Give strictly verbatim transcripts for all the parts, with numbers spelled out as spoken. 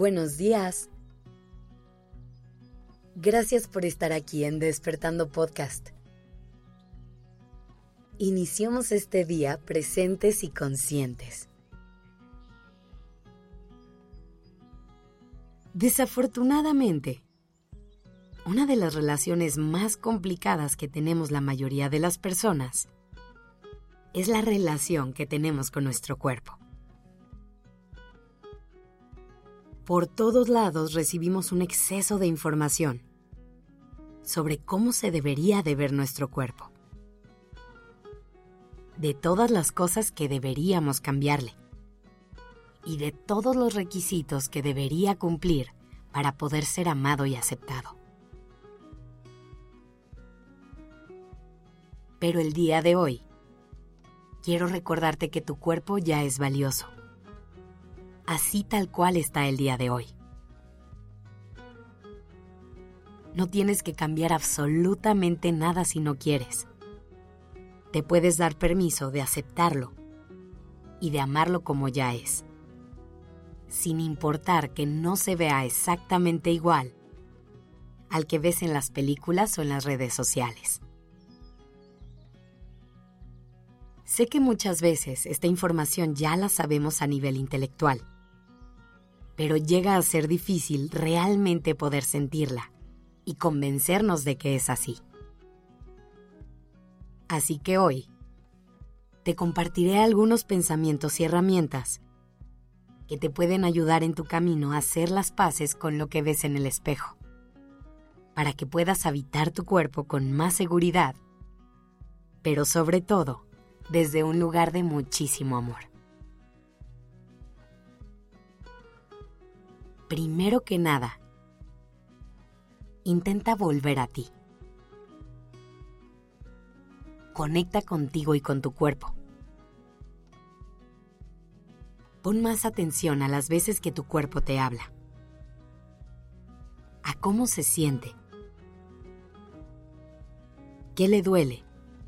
Buenos días. Gracias por estar aquí en Despertando Podcast. Iniciamos este día presentes y conscientes. Desafortunadamente, una de las relaciones más complicadas que tenemos la mayoría de las personas es la relación que tenemos con nuestro cuerpo. Por todos lados recibimos un exceso de información sobre cómo se debería de ver nuestro cuerpo, de todas las cosas que deberíamos cambiarle y de todos los requisitos que debería cumplir para poder ser amado y aceptado. Pero el día de hoy, quiero recordarte que tu cuerpo ya es valioso, así tal cual está el día de hoy. No tienes que cambiar absolutamente nada si no quieres. Te puedes dar permiso de aceptarlo y de amarlo como ya es, sin importar que no se vea exactamente igual al que ves en las películas o en las redes sociales. Sé que muchas veces esta información ya la sabemos a nivel intelectual, pero llega a ser difícil realmente poder sentirla y convencernos de que es así. Así que hoy te compartiré algunos pensamientos y herramientas que te pueden ayudar en tu camino a hacer las paces con lo que ves en el espejo, para que puedas habitar tu cuerpo con más seguridad, pero sobre todo desde un lugar de muchísimo amor. Primero que nada, intenta volver a ti. Conecta contigo y con tu cuerpo. Pon más atención a las veces que tu cuerpo te habla, a cómo se siente, qué le duele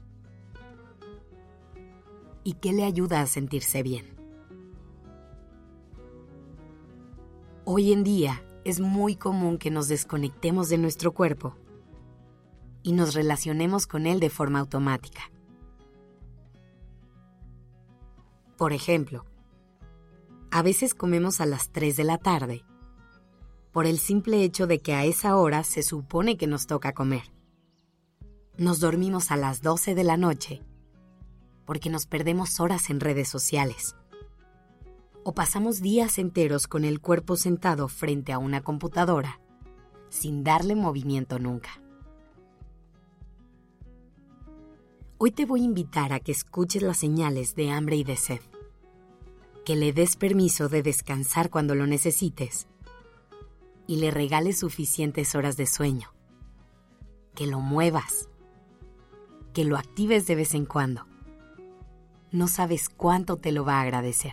y qué le ayuda a sentirse bien. Hoy en día es muy común que nos desconectemos de nuestro cuerpo y nos relacionemos con él de forma automática. Por ejemplo, a veces comemos a las tres de la tarde por el simple hecho de que a esa hora se supone que nos toca comer. Nos dormimos a las doce de la noche porque nos perdemos horas en redes sociales. O pasamos días enteros con el cuerpo sentado frente a una computadora, sin darle movimiento nunca. Hoy te voy a invitar a que escuches las señales de hambre y de sed, que le des permiso de descansar cuando lo necesites y le regales suficientes horas de sueño, que lo muevas, que lo actives de vez en cuando. No sabes cuánto te lo va a agradecer.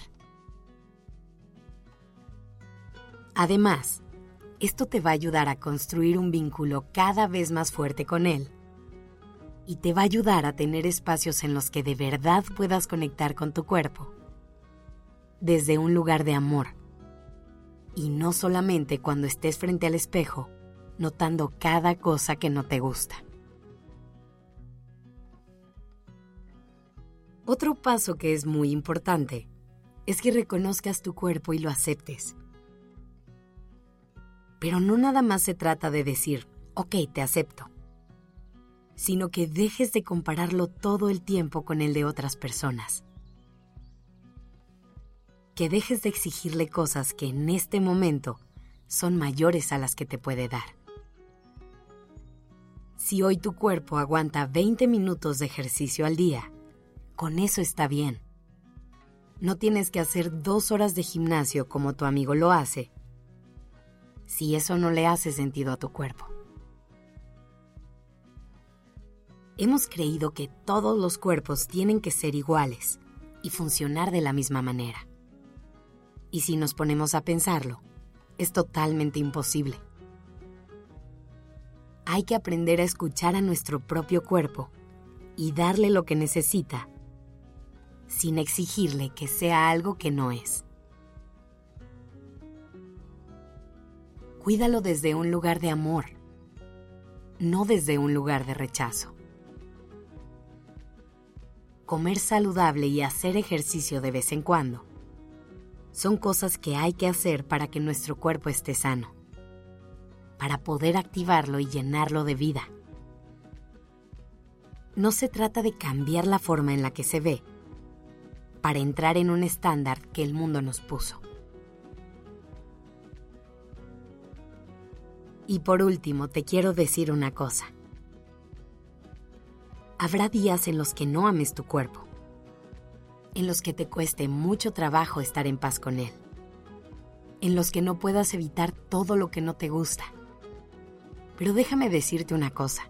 Además, esto te va a ayudar a construir un vínculo cada vez más fuerte con él y te va a ayudar a tener espacios en los que de verdad puedas conectar con tu cuerpo desde un lugar de amor y no solamente cuando estés frente al espejo notando cada cosa que no te gusta. Otro paso que es muy importante es que reconozcas tu cuerpo y lo aceptes. Pero no nada más se trata de decir, ok, te acepto, sino que dejes de compararlo todo el tiempo con el de otras personas. Que dejes de exigirle cosas que en este momento son mayores a las que te puede dar. Si hoy tu cuerpo aguanta veinte minutos de ejercicio al día, con eso está bien. No tienes que hacer dos horas de gimnasio como tu amigo lo hace, si eso no le hace sentido a tu cuerpo. Hemos creído que todos los cuerpos tienen que ser iguales y funcionar de la misma manera. Y si nos ponemos a pensarlo, es totalmente imposible. Hay que aprender a escuchar a nuestro propio cuerpo y darle lo que necesita, sin exigirle que sea algo que no es. Cuídalo desde un lugar de amor, no desde un lugar de rechazo. Comer saludable y hacer ejercicio de vez en cuando son cosas que hay que hacer para que nuestro cuerpo esté sano, para poder activarlo y llenarlo de vida. No se trata de cambiar la forma en la que se ve para entrar en un estándar que el mundo nos puso. Y por último, te quiero decir una cosa. Habrá días en los que no ames tu cuerpo, en los que te cueste mucho trabajo estar en paz con él, en los que no puedas evitar todo lo que no te gusta. Pero déjame decirte una cosa.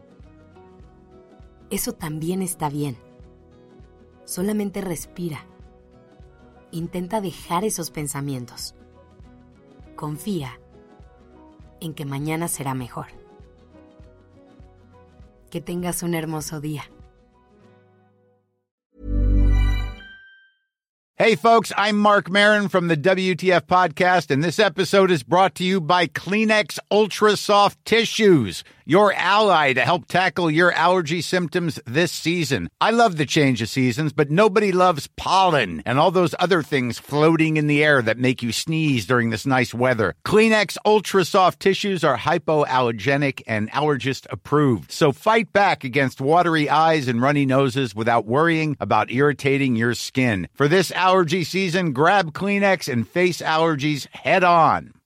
Eso también está bien. Solamente respira. Intenta dejar esos pensamientos. Confía en que mañana será mejor. Que tengas un hermoso día. Hey, folks, I'm Mark Maron from the W T F Podcast, and this episode is brought to you by Kleenex Ultra Soft Tissues, your ally to help tackle your allergy symptoms this season. I love the change of seasons, but nobody loves pollen and all those other things floating in the air that make you sneeze during this nice weather. Kleenex Ultra Soft Tissues are hypoallergenic and allergist approved, so fight back against watery eyes and runny noses without worrying about irritating your skin. For this allergy season, grab Kleenex and face allergies head on.